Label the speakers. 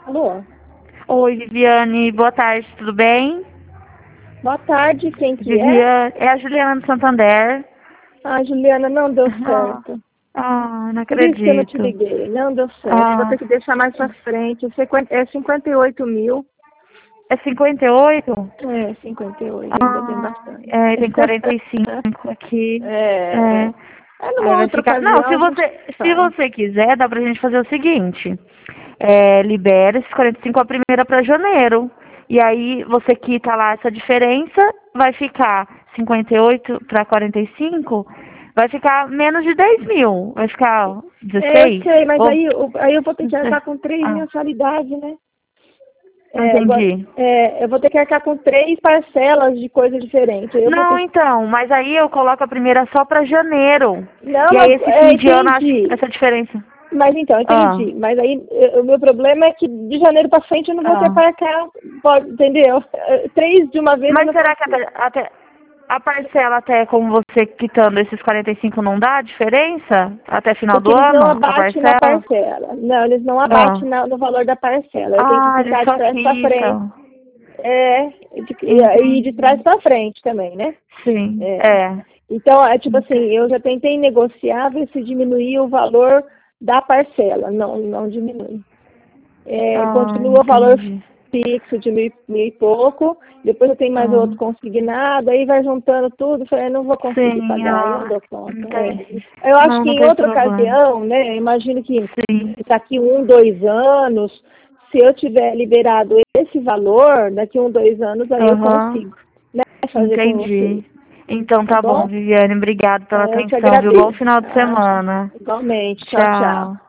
Speaker 1: Alô?
Speaker 2: Oi, Viviane, boa tarde, tudo bem?
Speaker 1: Boa tarde, quem que é?
Speaker 2: Viviane, é a Juliana do Santander.
Speaker 1: Ah, Juliana, não deu
Speaker 2: Ah,
Speaker 1: certo.
Speaker 2: não
Speaker 1: Por isso que eu não te
Speaker 2: acredito.
Speaker 1: liguei. Não deu certo. Vou
Speaker 2: Ah,
Speaker 1: ter que deixar mais pra frente. É 58 mil.
Speaker 2: é 58?
Speaker 1: É, 58, ainda tem bastante.
Speaker 2: Tem 45 aqui.
Speaker 1: É.
Speaker 2: É,
Speaker 1: Numa
Speaker 2: aí vai
Speaker 1: outra
Speaker 2: ficar. Não,
Speaker 1: ocasião a gente
Speaker 2: se
Speaker 1: faz.
Speaker 2: você quiser, dá pra gente fazer o seguinte. Libera esses 45 a primeira pra janeiro. E aí você quita lá essa diferença, vai ficar 58 para 45, vai ficar menos de 10 mil. Vai ficar
Speaker 1: É, eu
Speaker 2: 16?
Speaker 1: sei, mas
Speaker 2: Ou
Speaker 1: aí eu vou ter
Speaker 2: não
Speaker 1: que
Speaker 2: sei.
Speaker 1: arcar com três
Speaker 2: Ah,
Speaker 1: mensalidades, né?
Speaker 2: não
Speaker 1: Agora,
Speaker 2: entendi.
Speaker 1: eu vou ter que arcar com três parcelas de coisa diferente. Eu vou
Speaker 2: Não,
Speaker 1: ter.
Speaker 2: então, mas aí eu coloco a primeira só para janeiro.
Speaker 1: Não,
Speaker 2: E aí
Speaker 1: mas
Speaker 2: esse fim de ano, acho
Speaker 1: entendi.
Speaker 2: essa diferença.
Speaker 1: Mas então,
Speaker 2: Ah,
Speaker 1: entendi. Mas aí o meu problema é que de janeiro para frente eu não vou ter
Speaker 2: ah.
Speaker 1: para cá, entendeu? Três de uma vez eu
Speaker 2: Mas
Speaker 1: não
Speaker 2: será que
Speaker 1: consigo.
Speaker 2: até a parcela, até como você quitando esses 45, não dá diferença? Até final
Speaker 1: Porque
Speaker 2: do
Speaker 1: eles não
Speaker 2: ano, a
Speaker 1: abatem na
Speaker 2: parcela?
Speaker 1: parcela. Não, eles não
Speaker 2: Ah,
Speaker 1: abatem no valor da parcela. Eu tenho que
Speaker 2: eles
Speaker 1: quitar de
Speaker 2: só
Speaker 1: trás para frente.
Speaker 2: quitam.
Speaker 1: E de trás
Speaker 2: Entendi.
Speaker 1: para frente também, né?
Speaker 2: Sim,
Speaker 1: É. Então, é tipo assim,
Speaker 2: Entendi.
Speaker 1: eu já tentei negociar, ver se diminuir o valor da parcela. Não, não diminui. Continua o valor
Speaker 2: Entendi.
Speaker 1: fixo de mil e pouco, depois eu tenho mais outro
Speaker 2: Ah,
Speaker 1: consignado, aí vai juntando tudo, falei, não vou conseguir
Speaker 2: sim,
Speaker 1: pagar, eu não dou conta.
Speaker 2: entendi.
Speaker 1: Eu acho
Speaker 2: Não,
Speaker 1: que
Speaker 2: não
Speaker 1: em
Speaker 2: tem
Speaker 1: outra
Speaker 2: problema.
Speaker 1: ocasião, né, eu imagino que
Speaker 2: Sim.
Speaker 1: daqui 1, 2 anos, se eu tiver liberado esse valor, daqui 1, 2 anos, aí eu
Speaker 2: Aham.
Speaker 1: consigo, né, fazer com vocês,
Speaker 2: Entendi. Então
Speaker 1: tá
Speaker 2: tá bom,
Speaker 1: bom?
Speaker 2: Viviane. Obrigado pela
Speaker 1: Eu te
Speaker 2: atenção, viu? Bom
Speaker 1: agradeço.
Speaker 2: final de
Speaker 1: Ah,
Speaker 2: semana.
Speaker 1: igualmente, tchau, tchau.
Speaker 2: Tchau.